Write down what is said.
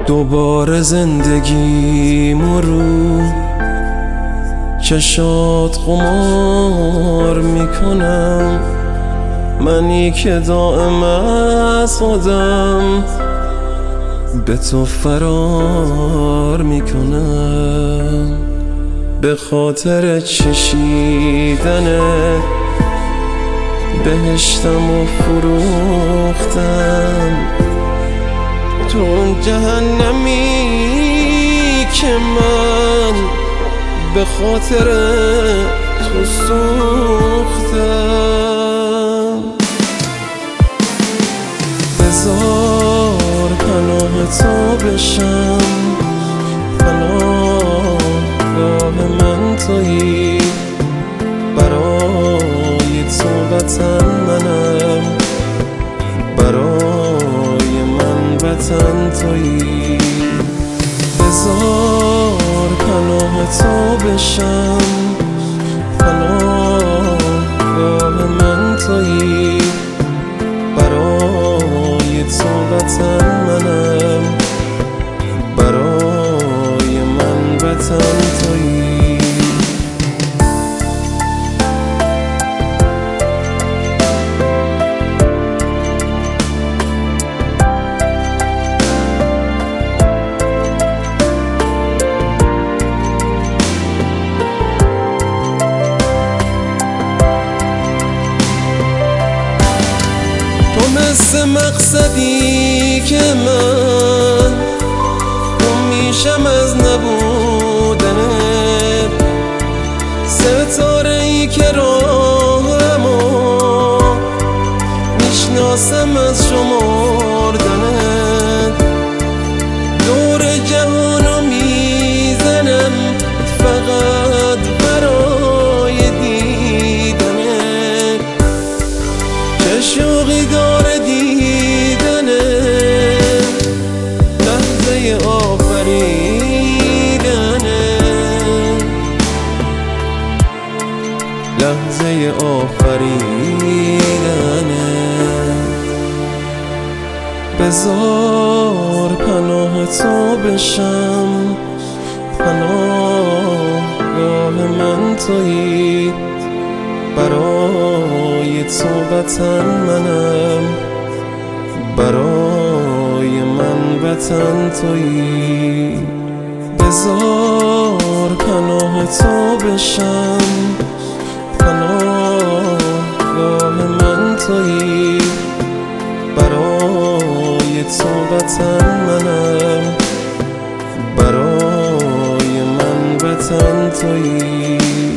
دوباره زندگیمو رو چشات قمار میکنم، منی که دائم از خودم به تو فرار میکنم. به خاطر چشیدن بهشتم و فروختم تو اون جهنمی که من به خاطر تو سوختم. بذار پناه تو بشم، پناهگاه من تویی، برای تو وطن منم، برای من وطن تویی. بذار پناه تو بشم، پناهگاه من تویی، برای تو وطن منم، برای من وطن تویی. تو مثل مقصدی که من گم میشم از نبودنت، ستاره‌ای که راهمو میشناسم از شمردنت. دور جهانو میزنم فقط برای دیدنت، چه شوقی داره دیدنه لحظه آفریدنه، لحظه آفریدنه. بذار پناه تو بشم، پناهگاه من تویی، برای تو وطن منم، برای من وطن تویی. بذار پناه تو بشم، پناهگاه من تویی، برای تو وطن منم، برای من وطن تویی.